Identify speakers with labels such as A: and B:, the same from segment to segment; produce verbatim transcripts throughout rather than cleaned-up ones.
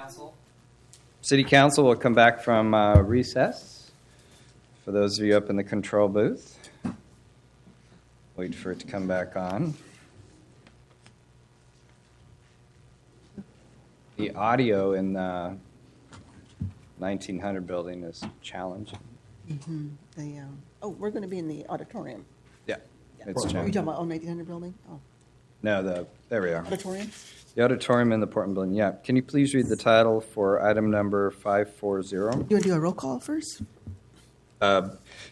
A: Council. City Council will come back from uh, recess. For those of you up in the control booth, wait for it to come back on. The audio in the nineteen hundred building is challenging.
B: Mm-hmm. The, um, oh, we're going to be in the auditorium.
A: Yeah,
B: Yeah.
A: it's
B: Are you
A: challenging.
B: talking about oh, nineteen hundred building? Oh,
A: No, the there we are.
B: auditorium?
A: The auditorium in the Portland building. Yeah. Can you please read the title for item number five forty?
B: You want to do a roll call first?
A: Uh,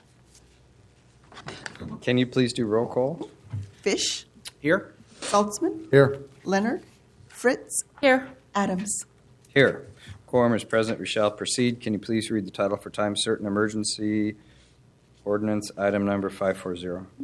A: can you please do roll call?
B: Fish,
A: Here.
B: Saltzman,
C: Here.
B: Leonard, Fritz,
D: Here.
B: Adams.
A: Here. Quorum is present. We shall proceed. Can you please read the title for time certain emergency ordinance item number five forty?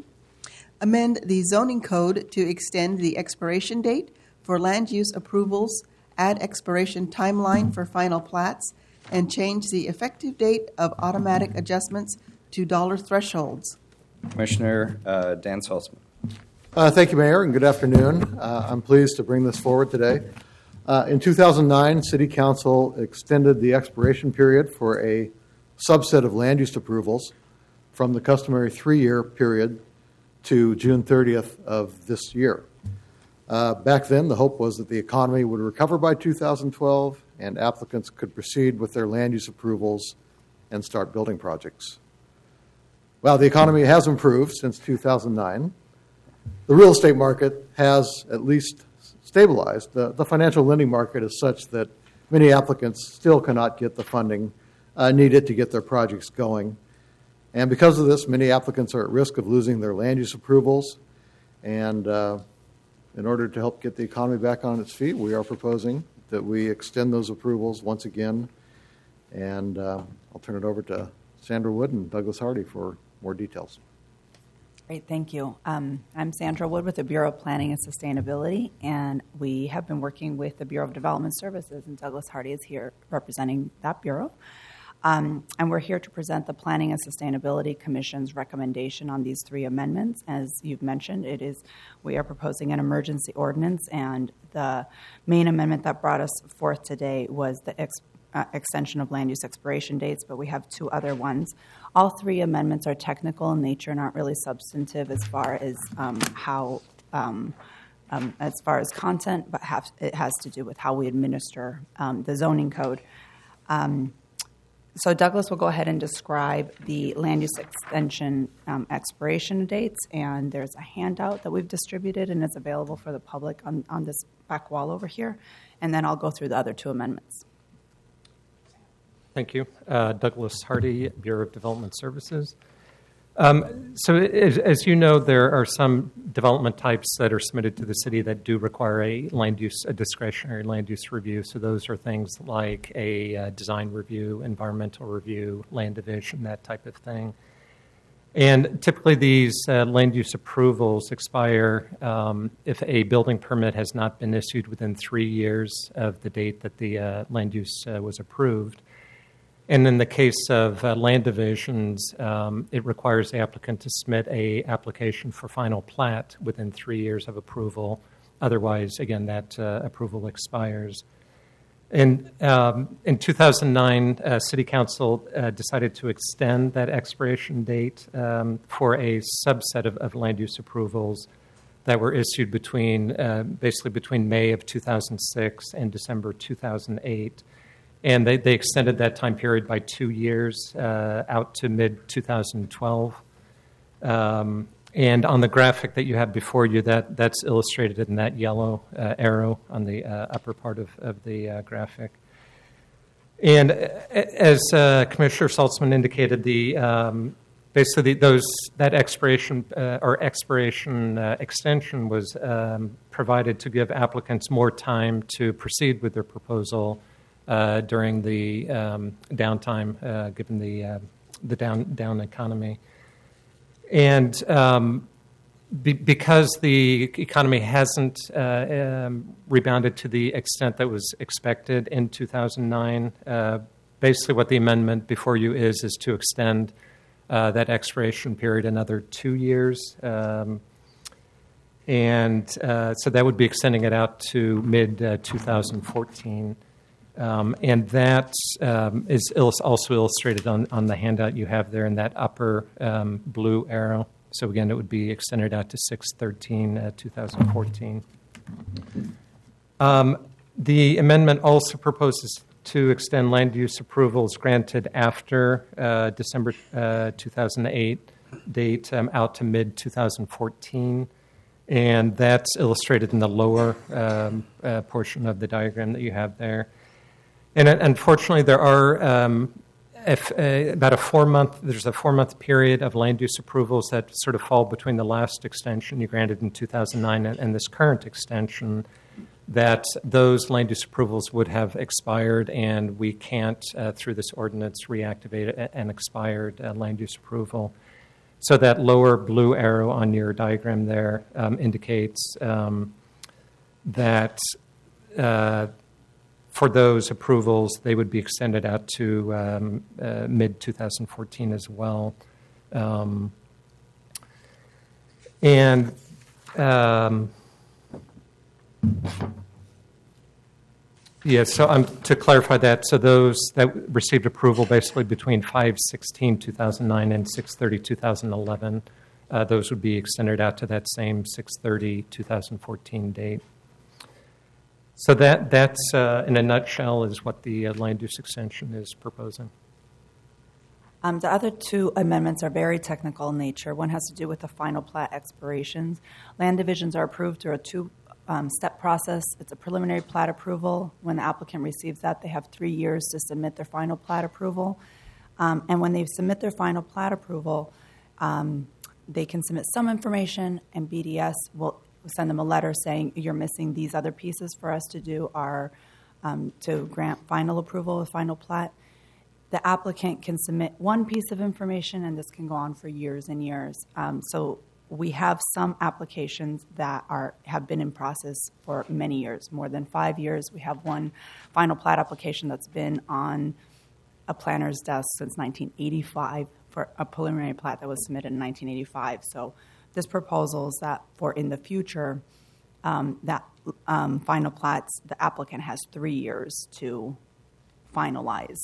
B: Amend the zoning code to extend the expiration date for land use approvals, add expiration timeline for final plats, and change the effective date of automatic adjustments to dollar thresholds.
A: Commissioner uh, Dan Saltzman.
C: Uh, thank you, Mayor, and good afternoon. Uh, I'm pleased to bring this forward today. Uh, in two thousand nine, City Council extended the expiration period for a subset of land use approvals from the customary three-year period to June thirtieth of this year. Uh, back then, the hope was that the economy would recover by two thousand twelve and applicants could proceed with their land use approvals and start building projects. Well, the economy has improved since two thousand nine. The real estate market has at least stabilized. The, the financial lending market is such that many applicants still cannot get the funding uh, needed to get their projects going. And because of this, many applicants are at risk of losing their land use approvals. And uh, in order to help get the economy back on its feet, we are proposing that we extend those approvals once again. And uh, I'll turn it over to Sandra Wood and Douglas Hardy for more details.
D: Great, thank you. Um, I'm Sandra Wood with the Bureau of Planning and Sustainability, and we have been working with the Bureau of Development Services, and Douglas Hardy is here representing that bureau. Um, and we're here to present the Planning and Sustainability Commission's recommendation on these three amendments. As you've mentioned, it is we are proposing an emergency ordinance, and the main amendment that brought us forth today was the ex- uh, extension of land use expiration dates, but we have two other ones. All three amendments are technical in nature, not really substantive as far as um, how, um, um, as far as content, but have, it has to do with how we administer um, the zoning code. Um, So Douglas will go ahead and describe the land use extension um, expiration dates, and there's a handout that we've distributed and it's available for the public on, on this back wall over here, and then I'll go through the other two amendments.
E: Thank you. Uh, Douglas Hardy, Bureau of Development Services. Um, so as, as you know, there are some development types that are submitted to the city that do require a land use, a discretionary land use review. So those are things like a uh, design review, environmental review, land division, that type of thing. And typically these uh, land use approvals expire um, if a building permit has not been issued within three years of the date that the uh, land use uh, was approved. And in the case of uh, land divisions, um, it requires the applicant to submit a application for final plat within three years of approval. Otherwise, again, that uh, approval expires. And um, in two thousand nine, uh, City Council uh, decided to extend that expiration date um, for a subset of, of land use approvals that were issued between uh, basically between May of two thousand six and December two thousand eight. And they, they extended that time period by two years uh, out to mid twenty twelve. Um, and on the graphic that you have before you, that, that's illustrated in that yellow uh, arrow on the uh, upper part of, of the uh, graphic. And as uh, Commissioner Saltzman indicated, the um, basically those that expiration uh, or expiration uh, extension was um, provided to give applicants more time to proceed with their proposal Uh, during the um, downtime, uh, given the uh, the down down economy, and um, be, because the economy hasn't uh, um, rebounded to the extent that was expected in two thousand nine, uh, basically what the amendment before you is is to extend uh, that expiration period another two years, um, and uh, so that would be extending it out to mid uh, two thousand fourteen. Um, and that um, is illus- also illustrated on, on the handout you have there in that upper um, blue arrow. So again, it would be extended out to six thirteen twenty fourteen. Um, the amendment also proposes to extend land use approvals granted after uh, December uh, two thousand eight date um, out to mid twenty fourteen. And that's illustrated in the lower um, uh, portion of the diagram that you have there. And uh, unfortunately, there are um, if, uh, about a four-month, there's a four-month period of land use approvals that sort of fall between the last extension you granted in two thousand nine and, and this current extension, that those land use approvals would have expired, and we can't, uh, through this ordinance, reactivate an expired uh, land use approval. So that lower blue arrow on your diagram there um, indicates um, that uh, for those approvals, they would be extended out to um, uh, mid twenty fourteen as well. Um, and um, yeah, so um, to clarify that, so those that received approval basically between five sixteen two thousand nine and six thirty two thousand eleven, uh, those would be extended out to that same six thirty two thousand fourteen date. So that that's, uh, in a nutshell, is what the uh, land use extension is proposing.
D: Um, the other two amendments are very technical in nature. One has to do with the final plat expirations. Land divisions are approved through a two Um, step process. It's a preliminary plat approval. When the applicant receives that, they have three years to submit their final plat approval. Um, and when they submit their final plat approval, um, they can submit some information, and B D S will send them a letter saying you're missing these other pieces for us to do our um, to grant final approval of final plat. The applicant can submit one piece of information, and this can go on for years and years. Um, so we have some applications that are have been in process for many years, more than five years. We have one final plat application that's been on a planner's desk since nineteen eighty-five for a preliminary plat that was submitted in nineteen eighty-five. So this proposal is that for in the future, um, that um, final plats, the applicant has three years to finalize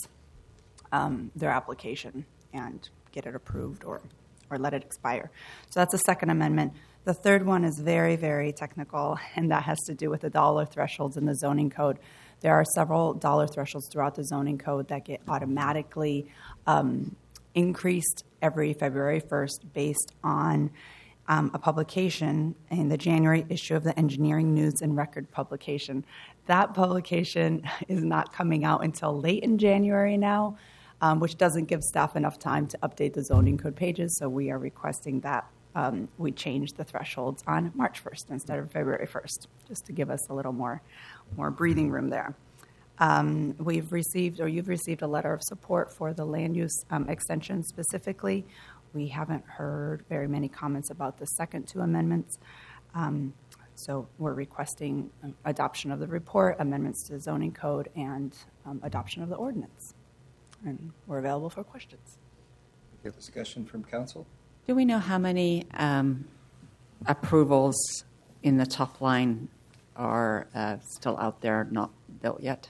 D: um, their application and get it approved or or let it expire. So that's the second amendment. The third one is very, very technical, and that has to do with the dollar thresholds in the zoning code. There are several dollar thresholds throughout the zoning code that get automatically um, increased every February first based on um, a publication in the January issue of the Engineering News and Record publication. That publication is not coming out until late in January now, Um, which doesn't give staff enough time to update the zoning code pages. So we are requesting that um, we change the thresholds on March first instead of February first, just to give us a little more, more breathing room there. Um, we've received, or you've received, a letter of support for the land use um, extension specifically. We haven't heard very many comments about the second two amendments. Um, so we're requesting adoption of the report, amendments to the zoning code, and um, adoption of the ordinance. And we're available for questions.
A: We have discussion from council.
F: Do we know how many um, approvals in the top line are uh, still out there, not built yet?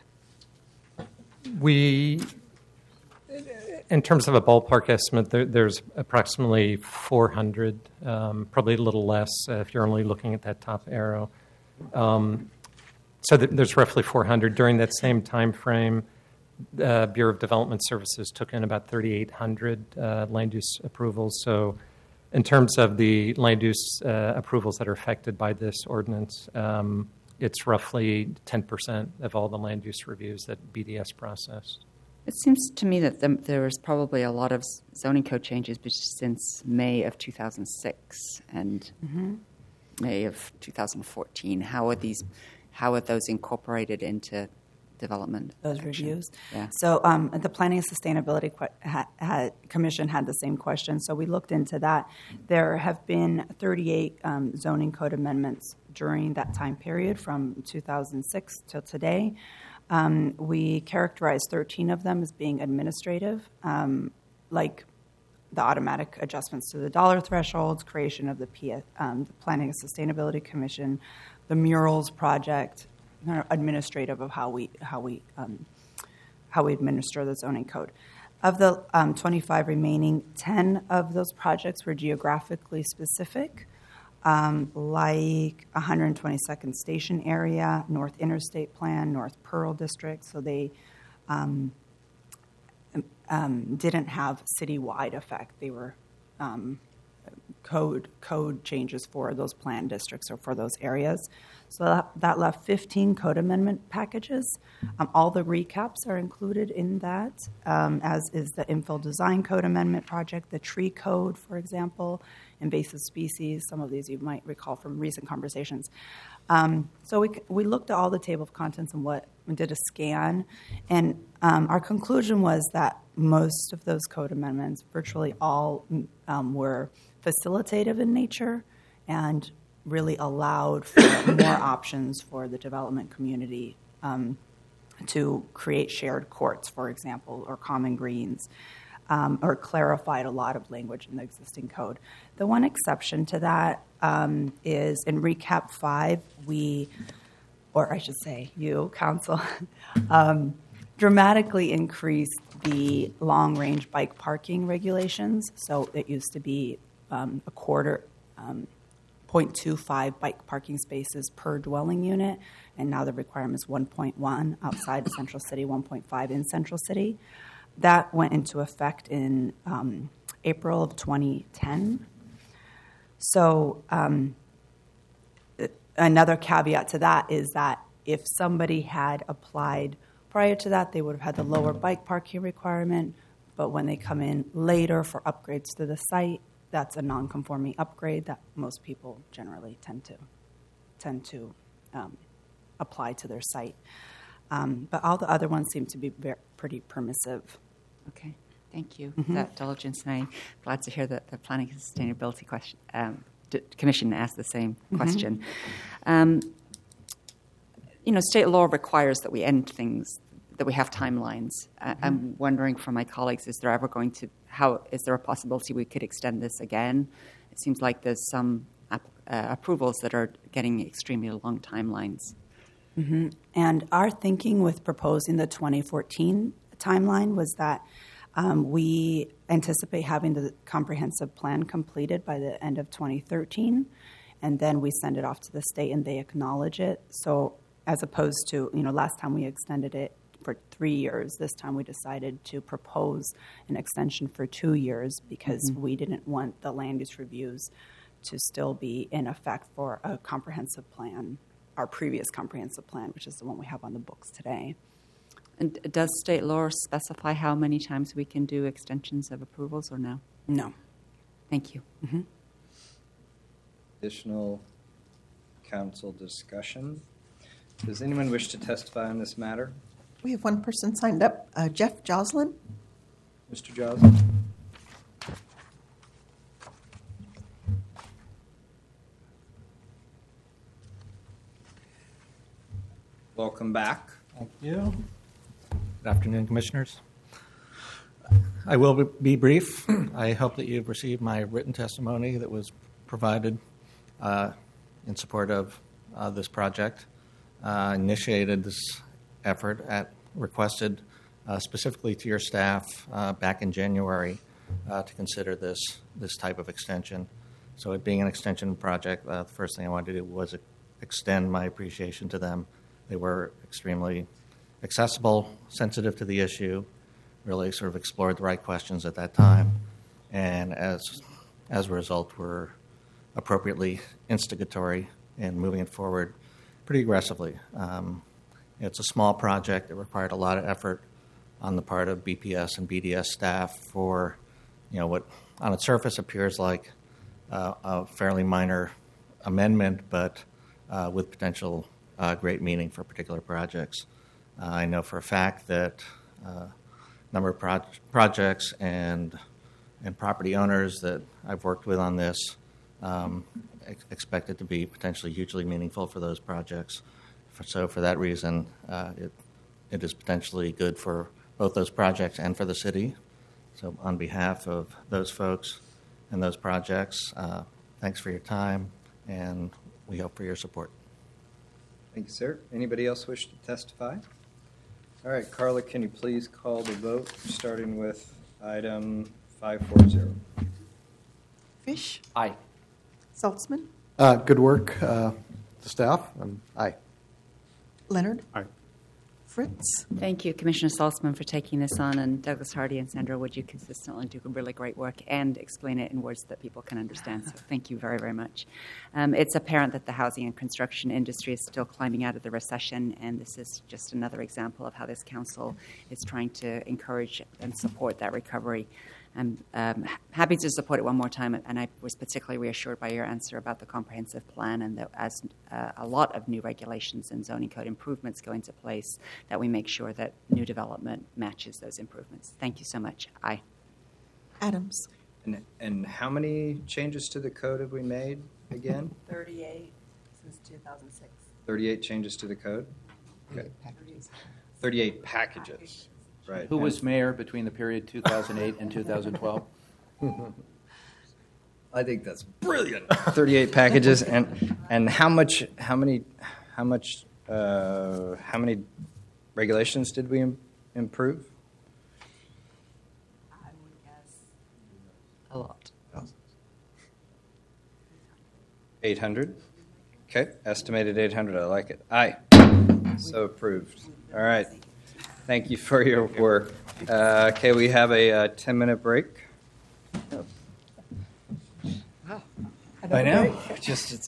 E: We, in terms of a ballpark estimate, there, there's approximately four hundred, um, probably a little less uh, if you're only looking at that top arrow. Um, so th- there's roughly four hundred. During that same time frame, Uh, Bureau of Development Services took in about thirty-eight hundred uh, land use approvals. So in terms of the land use uh, approvals that are affected by this ordinance, um, it's roughly ten percent of all the land use reviews that B D S processed.
F: It seems to me that the, there was probably a lot of zoning code changes since May of two thousand six and mm-hmm. May of two thousand fourteen. How are these? How are those incorporated into development?
D: Those
F: action?
D: reviews.
F: Yeah.
D: So um, the Planning and Sustainability que- ha- ha- Commission had the same question, so we looked into that. There have been thirty-eight um, zoning code amendments during that time period from two thousand six till today. Um, we characterize thirteen of them as being administrative, um, like the automatic adjustments to the dollar thresholds, creation of the, P- um, the Planning and Sustainability Commission, the murals project, administrative of how we how we um, how we administer the zoning code. Of the um, twenty-five remaining, ten of those projects were geographically specific, um, like one hundred twenty-second Station area, North Interstate Plan, North Pearl District. So they um, um, didn't have citywide effect. They were um, code code changes for those plan districts or for those areas. So that, that left fifteen code amendment packages. Um, all the recaps are included in that, um, as is the infill design code amendment project, the tree code, for example, invasive species. Some of these you might recall from recent conversations. Um, so we we looked at all the table of contents and what we did a scan, and um, our conclusion was that most of those code amendments, virtually all, um, were facilitative in nature and really allowed for more options for the development community um, to create shared courts, for example, or common greens, um, or clarified a lot of language in the existing code. The one exception to that um, is in Recap five, we, or I should say you, Council, um, dramatically increased the long-range bike parking regulations. So it used to be um, a quarter, um, zero point two five bike parking spaces per dwelling unit, and now the requirement is one point one outside of Central City, one point five in Central City. That went into effect in um, April of twenty ten. So um, another caveat to that is that if somebody had applied prior to that, they would have had the lower bike parking requirement, but when they come in later for upgrades to the site, that's a non-conforming upgrade that most people generally tend to tend to um, apply to their site. Um, but all the other ones seem to be very, pretty permissive.
F: Okay, thank you
D: Mm-hmm.
F: for that diligence, and I'm glad to hear that the Planning and Sustainability question, um, D- Commission asked the same
D: Mm-hmm.
F: question. Um, you know, state law requires that we end things, that we have timelines. I-
D: Mm-hmm.
F: I'm wondering from my colleagues, is there ever going to, how, is there a possibility we could extend this again? It seems like there's some app, uh, approvals that are getting extremely long timelines.
D: Mm-hmm. And our thinking with proposing the twenty fourteen timeline was that um, we anticipate having the comprehensive plan completed by the end of twenty thirteen, and then we send it off to the state and they acknowledge it. So as opposed to, you know, last time we extended it for three years, this time we decided to propose an extension for two years because mm-hmm. we didn't want the land use reviews to still be in effect for a comprehensive plan, our previous comprehensive plan, which is the one we have on the books today.
F: And does state law specify how many times we can do extensions of approvals or no?
D: No.
F: Thank you.
D: Mm-hmm.
A: Additional council discussion. Does anyone wish to testify on this matter?
B: We have one person signed up, uh, Jeff Joslin.
A: Mister Joslin? Welcome back.
G: Thank you. Good afternoon, Commissioners. I will be brief. I hope that you've received my written testimony that was provided uh, in support of uh, this project. Uh, initiated this effort at requested uh, specifically to your staff uh, back in January uh, to consider this this type of extension. So it being an extension project, uh, the first thing I wanted to do was extend my appreciation to them. They were extremely accessible, sensitive to the issue, really sort of explored the right questions at that time, and as as a result were appropriately instigatory in moving it forward pretty aggressively. Um, it's a small project. It required a lot of effort on the part of B P S and B D S staff for, you know, what on its surface appears like uh, a fairly minor amendment, but uh, with potential uh, great meaning for particular projects. Uh, I know for a fact that a uh, number of pro- projects and and property owners that I've worked with on this um, ex- expect it to be potentially hugely meaningful for those projects. For, so for that reason, uh, it it is potentially good for both those projects and for the city. So on behalf of those folks and those projects, uh, thanks for your time, and we hope for your support.
A: Thank you, sir. Anybody else wish to testify? All right, Carla, can you please call the vote, starting with item five four zero?
B: Fish,
H: Aye.
B: Saltzman,
C: Uh, Good work, uh, to staff, and aye.
B: Leonard.
H: Aye.
B: Fritz.
F: Thank you, Commissioner Salzman, for taking this on, and Douglas Hardy and Sandra Wood, you consistently do really great work and explain it in words that people can understand. So thank you very, very much. Um, it's apparent that the housing and construction industry is still climbing out of the recession, and this is just another example of how this council is trying to encourage and support that recovery. I'm um, happy to support it one more time, and I was particularly reassured by your answer about the comprehensive plan, and that as uh, a lot of new regulations and zoning code improvements go into place, that we make sure that new development matches those improvements. Thank you so much. Aye.
B: Adams.
A: And, and how many changes to the code have we made again?
D: thirty-eight since two thousand six.
A: thirty-eight changes to the code? Okay. thirty-eight packages. Right.
H: Who was mayor between the period two thousand eight and two thousand twelve?
A: I think that's brilliant. thirty-eight packages, and and how much? How many? How much? Uh, how many regulations did we im- improve?
D: I would guess
F: A lot.
A: Eight hundred. Okay, estimated eight hundred. I like it. Aye. So approved. All right. Thank you for your work. Uh, okay, we have a uh, ten-minute break. I know. Just it's